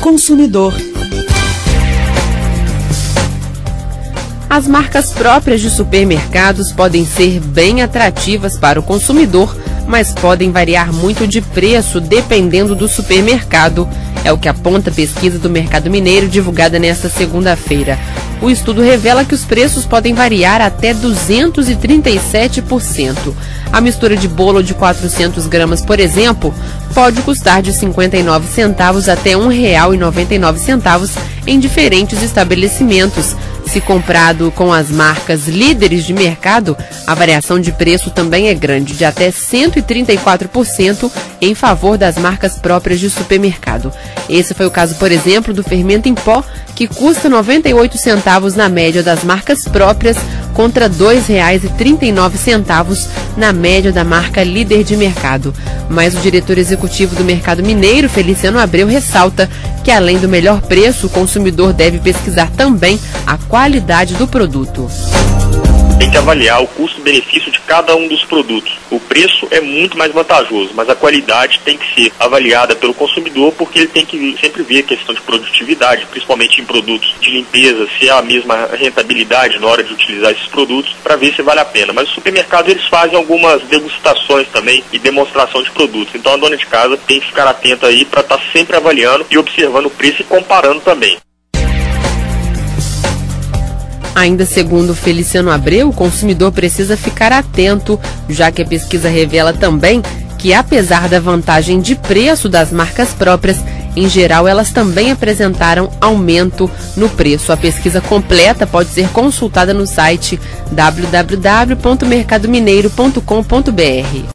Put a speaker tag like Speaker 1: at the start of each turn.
Speaker 1: consumidor.
Speaker 2: As marcas próprias de supermercados podem ser bem atrativas para o consumidor, mas podem variar muito de preço dependendo do supermercado. É o que aponta a pesquisa do Mercado Mineiro divulgada nesta segunda-feira. O estudo revela que os preços podem variar até 237%. A mistura de bolo de 400 gramas, por exemplo, pode custar de 59 centavos até R$ 1,99 em diferentes estabelecimentos. Se comprado com as marcas líderes de mercado, a variação de preço também é grande, de até 134% em favor das marcas próprias de supermercado. Esse foi o caso, por exemplo, do fermento em pó, que custa 98 centavos na média das marcas próprias, contra R$ 2,39 na média da marca líder de mercado. Mas o diretor executivo do Mercado Mineiro, Feliciano Abreu, ressalta que, além do melhor preço, o consumidor deve pesquisar também a qualidade do produto.
Speaker 3: Tem que avaliar o custo-benefício de cada um dos produtos. O preço é muito mais vantajoso, mas a qualidade tem que ser avaliada pelo consumidor, porque ele tem que sempre ver a questão de produtividade, principalmente em produtos de limpeza, se há a mesma rentabilidade na hora de utilizar esses produtos, para ver se vale a pena. Mas os supermercados, eles fazem algumas degustações também e demonstração de produtos. Então a dona de casa tem que ficar atenta aí para estar sempre avaliando e observando o preço e comparando também.
Speaker 2: Ainda segundo Feliciano Abreu, o consumidor precisa ficar atento, já que a pesquisa revela também que, apesar da vantagem de preço das marcas próprias, em geral elas também apresentaram aumento no preço. A pesquisa completa pode ser consultada no site www.mercadomineiro.com.br.